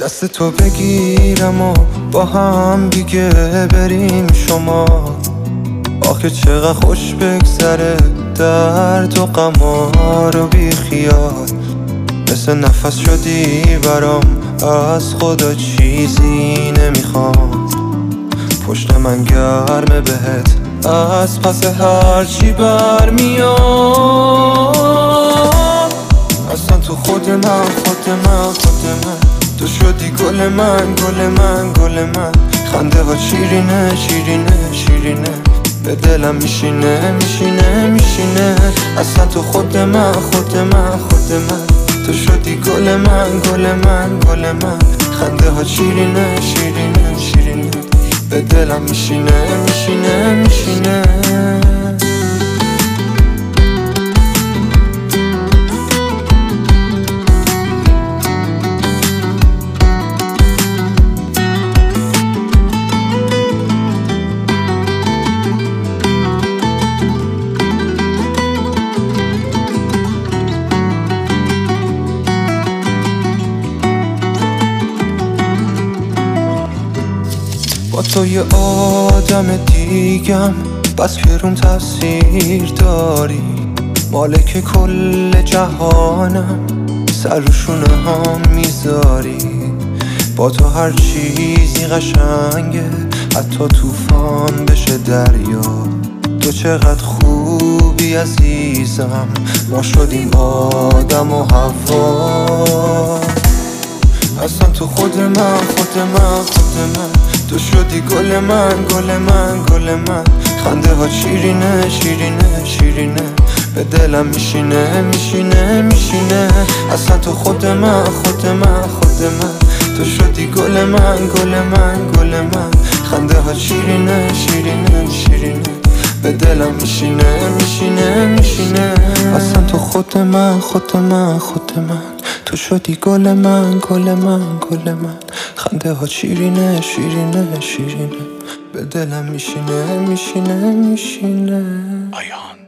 دست تو بگیرم و با هم دیگه بریم شما. آخه چقدر خوش بگذره درد و غما رو بی خیال. مثل نفس شدی برام، از خدا چیزی نمیخوام. پشت من گرمه بهت از پس هرچی برمیاد. اصلا تو خود من تو شدی گل من خنده ها شیرینه به دلم میشینه. اصلا تو خود من تو شدی گل من خنده ها شیرینه به دلم میشینه. با تو یه آدم دیگم، بس که روم تاثیر داری. مالک کل جهانم، سر و شونه هم میذاری. با تو هر چیزی قشنگه، حتی طوفان بشه دریا. تو چقدر خوبی عزیزم، ما شدیم آدم و هوا. اصلا تو خود من تو شدی گل من خنده ها شیرینه به دلم میشینه. اصلا تو خود من تو شدی گل من خنده ها شیرینه به دلم میشینه. اصلا تو خود من تو شدی گل من خنده ها شیرینه به دلم میشینه. آیان